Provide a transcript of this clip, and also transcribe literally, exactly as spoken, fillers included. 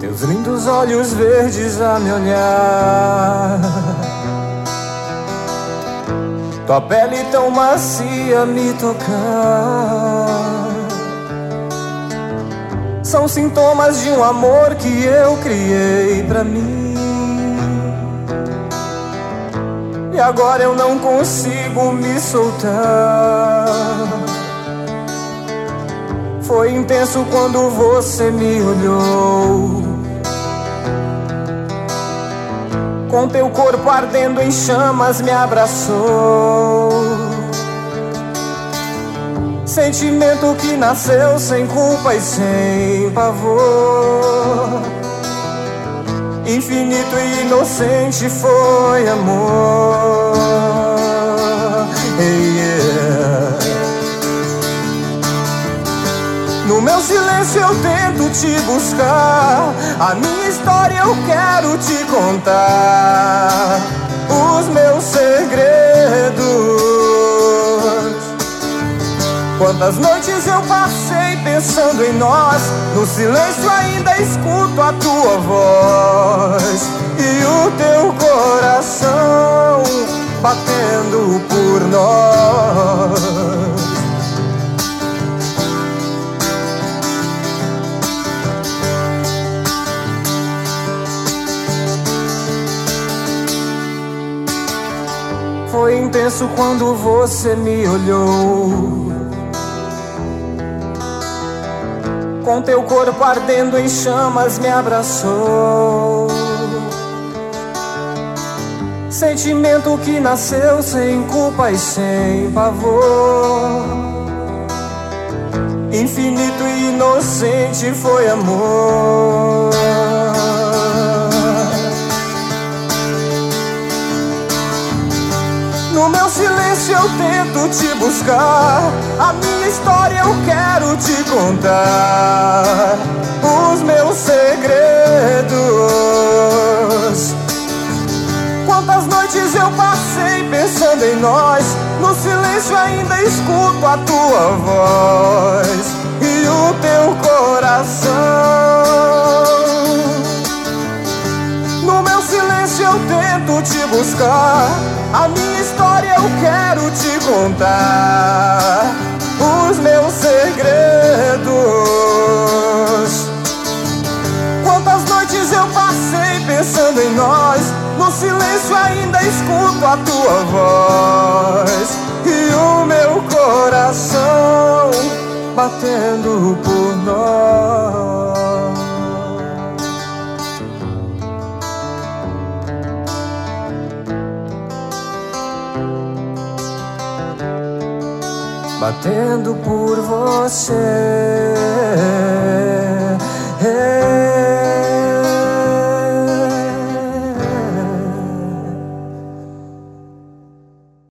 teus lindos olhos verdes a me olhar, tua pele tão macia a me tocar, são sintomas de um amor que eu criei pra mim. E agora eu não consigo me soltar. Foi intenso quando você me olhou, com teu corpo ardendo em chamas me abraçou. Sentimento que nasceu sem culpa e sem pavor, infinito e inocente foi amor. Hey, yeah. No meu silêncio eu tento te buscar, a minha história eu quero te contar, os meus segredos. Quantas noites eu passei pensando em nós, no silêncio ainda escuto a tua voz e o teu coração batendo por nós. Foi intenso quando você me olhou, com teu corpo ardendo em chamas me abraçou. Sentimento que nasceu sem culpa e sem pavor, infinito e inocente foi amor. No meu silêncio eu tento te buscar, a minha história eu quero te contar, os meus segredos. Quantas noites eu passei pensando em nós, no silêncio ainda escuto a tua voz e o teu coração. No meu silêncio eu tento te buscar, a minha história eu quero te contar, os meus segredos. Quantas noites eu passei pensando em nós, no silêncio ainda escuto a tua voz e o meu coração batendo por nós. Batendo por você.